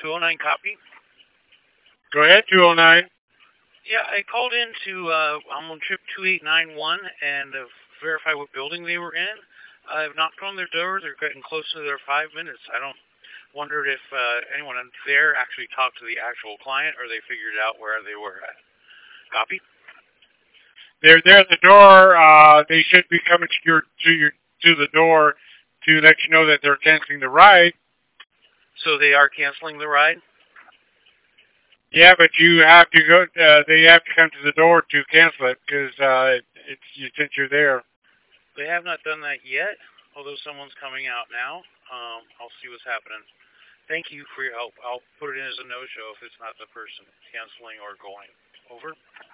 209 copy. Go ahead, 209. Yeah, I called in to, I'm on trip 2891 and verify what building they were in. I've knocked on their door. They're getting close to their 5 minutes. I don't wondered if anyone there actually talked to the actual client or they figured out where they were at. Copy? They're there at the door. They should be coming to the door to let you know that they're canceling the ride. So they are canceling the ride? Yeah, but you have to go. They have to come to the door to cancel it because since you're there. They have not done that yet, although someone's coming out now. I'll see what's happening. Thank you for your help. I'll put it in as a no-show if it's not the person canceling or going. Over.